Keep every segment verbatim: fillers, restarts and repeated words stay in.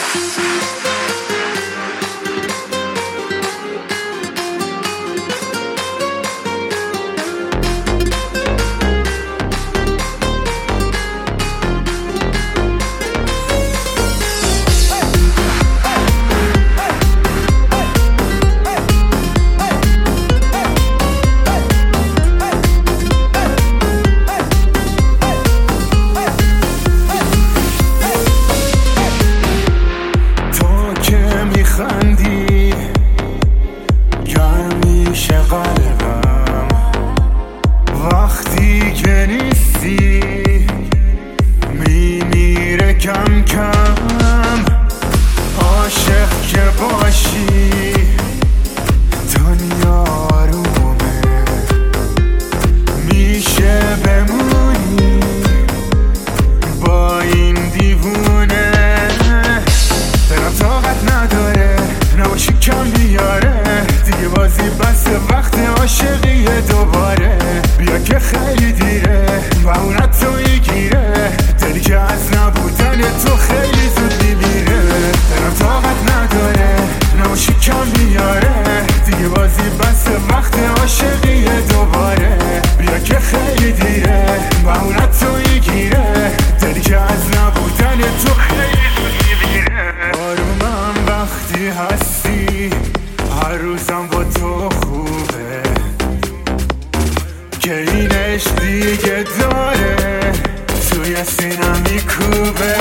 خندی گرم میشه قلبم وقتی که نیستی میمیره کم کم عاشق که باشی دنیا آرومه میشه بمونی با این دیوونه دلم طاقت نداره نباشی کم بیاره دیگه بازی بس وقت عاشقیه دوباره بیا که خیلی دیره و اونت تو میگیره دلی که از نبودن تو خیلی زود میمیره دلم طاقت نداره نباشی کم بیاره دیگه بازی بس وقت عاشقیه دوباره بیا که خیلی دیره و اونت تو میگیره دلی که از نبودن تو خیلی زود میمیره آرومم وقتی هستی هر روزم با تو خوبه که این عشق دیگه داره توی سینم میکوبه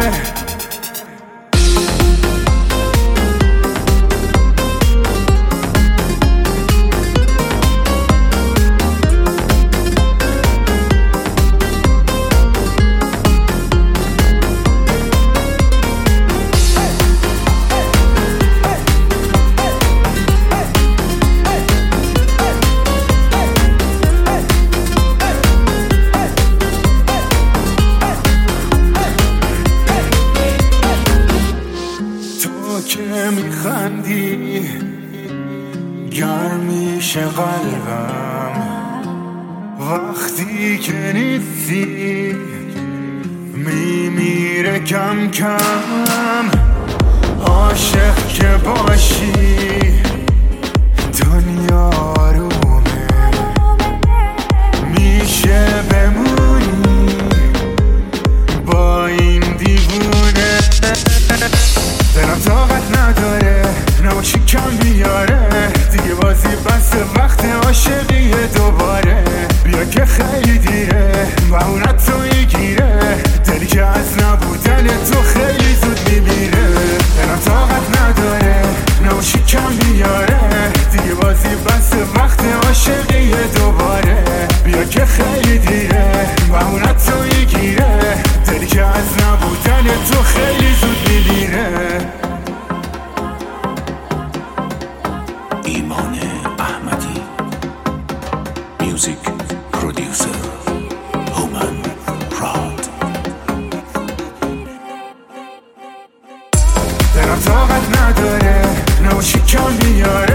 که میخندی گرم میشه قلبم وقتی که نیستی میمیره کم کم عاشق که باشی دنیا آرومه میشه بمونی با این دیوونه دلم طاقت نداره نباشی کم بیاره دیگه بازی بس وقت عاشقیه دوباره بیا که خیلی دیره و اونت تو میگیره دلی که از نبودن تو خیلی زود میمیره دلم طاقت نداره نباشی کم بیاره دیگه بازی بس وقت عاشقیه دوباره بیا که خیلی دیره و اونت تو میگیره دلی که از نبودن تو خیلی زود میمیره ایمان احمدی میوزیک پرودیوسر هومن راد دلم طاقت نداره نباشی کم بیاره